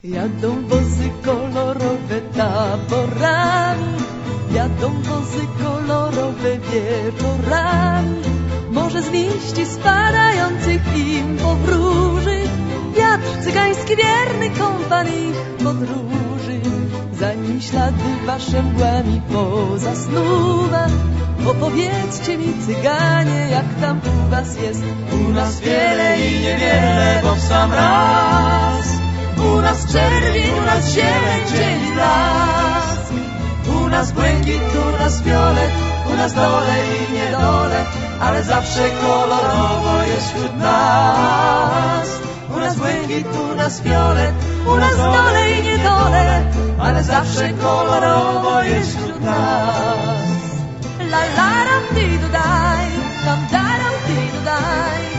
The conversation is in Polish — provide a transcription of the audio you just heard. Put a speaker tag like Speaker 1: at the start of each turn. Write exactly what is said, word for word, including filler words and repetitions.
Speaker 1: Jadą wozy kolorowe taborami, jadą wozy kolorowe wieczorami. Może z liści spadających im powróży wiatr cygański wierny kompan ich podróży. Zanim ślady wasze mgłami pozasnuwa, opowiedzcie mi, cyganie, jak tam u was jest.
Speaker 2: U nas wiele i niewiele, bo w sam raz. U nas czerwień, u nas zieleń, dzień blask. U nas błękit, u nas fiolet, u nas dole i niedole, ale zawsze kolorowo jest wśród nas. U nas błękit, u nas fiolet, u nas dole i niedole, ale zawsze kolorowo jest wśród nas.
Speaker 1: La la ram ti do daj, tam da ram ti do daj.